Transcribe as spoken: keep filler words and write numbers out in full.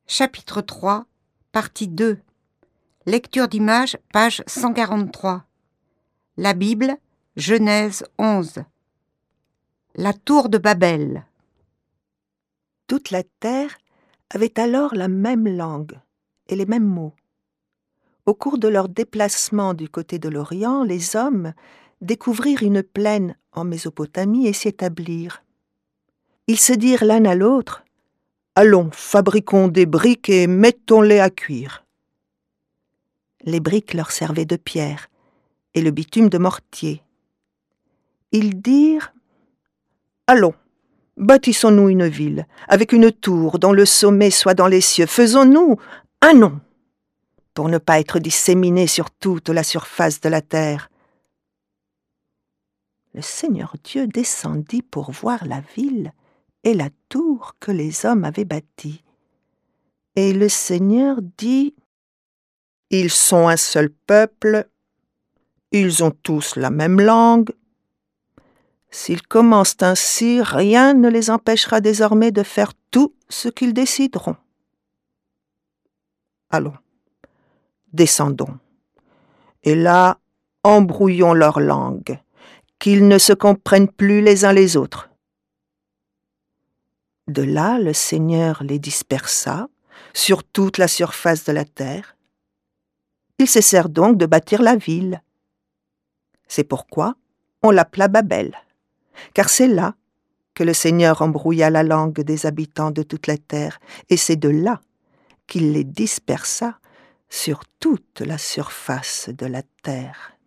Chapitre trois, partie deux. Lecture d'images, page cent quarante-trois. La Bible, Genèse onze. La tour de Babel. Toute la terre avait alors la même langue et les mêmes mots. Au cours de leur déplacement du côté de l'Orient, les hommes découvrirent une plaine en Mésopotamie et s'y établirent. Ils se dirent l'un à l'autre « Allons, fabriquons des briques et mettons-les à cuire. » Les briques leur servaient de pierre et le bitume de mortier. Ils dirent « Allons, bâtissons-nous une ville, avec une tour dont le sommet soit dans les cieux. Faisons-nous un nom, pour ne pas être disséminés sur toute la surface de la terre. » Le Seigneur Dieu descendit pour voir la ville et la tour que les hommes avaient bâtie. Et le Seigneur dit « Ils sont un seul peuple, ils ont tous la même langue. S'ils commencent ainsi, rien ne les empêchera désormais de faire tout ce qu'ils décideront. Allons, descendons, et là, embrouillons leur langue, qu'ils ne se comprennent plus les uns les autres. » De là, le Seigneur les dispersa sur toute la surface de la terre. Ils cessèrent donc de bâtir la ville. C'est pourquoi on l'appela Babel, car c'est là que le Seigneur embrouilla la langue des habitants de toute la terre, et c'est de là qu'il les dispersa sur toute la surface de la terre.